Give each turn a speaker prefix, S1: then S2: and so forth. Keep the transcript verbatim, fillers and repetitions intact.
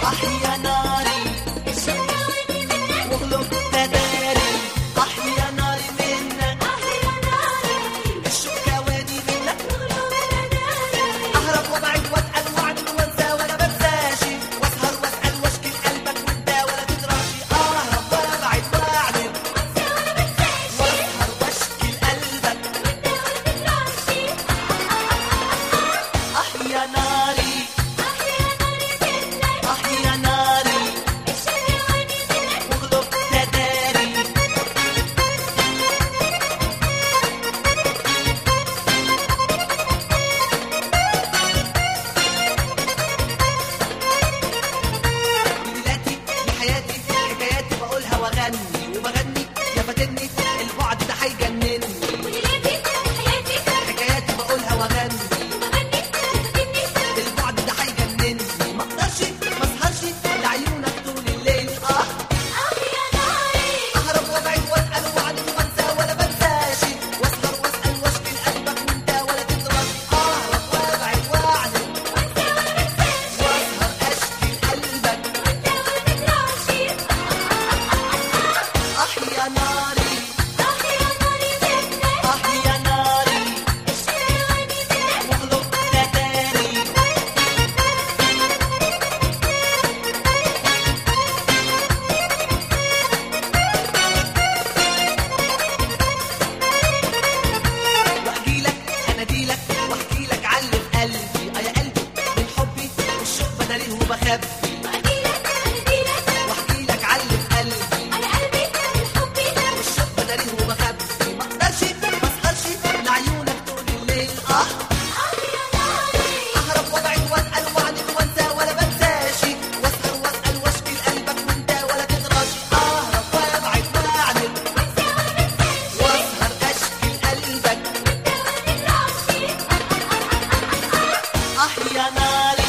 S1: أحيا ناري
S2: الشكاواني منك
S1: واغلب تداري. أحيا ناري منك
S2: أحيا ناري
S1: الشكاواني منك
S2: واغلب تداري.
S1: أهرب وأبعد وأتقل وأعدل وأنسى ولا بنساشي وأسهر وأسأل وأشكي قلبك وأنت ولا تدراشي. أهرب وأبعد وأعدل
S2: وانسى ولا بنساش
S1: وأسهر وأشكي قلبك.
S2: وانت ولا تدراشي.
S1: أحيا ناري
S2: أحيا ناري منك
S1: أحيا ناري
S2: الشكاواني منك
S1: واغلب تداري. ليلاتي لحياتي حكاياتي بقولها وأغني وبغني يا فاتني البعد ده هيجنني.
S2: وليلاتي حياتي
S1: حكاياتي بقولها وأغني
S2: وبغني وتغني.
S1: البعد ده هيجنني. ما اقدرش ما اسهرش لعيونك طول الليل. اه
S2: أحيا ناري
S1: اهرب وابعد واسال وأعدل وانسى ولا بنساش واسهر واسال واشكي لقلبك وانت ولا تدرش. اهرب وابعد واعدل
S2: وانسى ولا بنساش
S1: واسهر اشكي لقلبك.
S2: وانت ولا تدراشي.
S1: احيا ناري
S2: أحيا ناري منك
S1: احيا ناري
S2: الشكاواني منك
S1: واغلب تداري. واحكيلك اناديلك واحكيلك على اللي في قلبي. اه يا قلبي من حبي والشوق بدليه وبخبي.
S2: وأديلك أناديلك
S1: واحكيلك على اللي في قلبي
S2: على قلبي من حبي.
S1: والشوق بدليه وبخبي. ما اقدرش ما اسهرش لعيونك طول الليل. اه
S2: أحيا ناري
S1: اهرب وابعد واسال واعدل وانسى ولا بنساش واسهر واسال واشكي لقلبك وانت ولا تدرش. اهرب وابعد واعدل
S2: وانسى ولا بنساش
S1: واسهر اشكي لقلبك.
S2: وانت ولا تدراشي.
S1: احيا ناري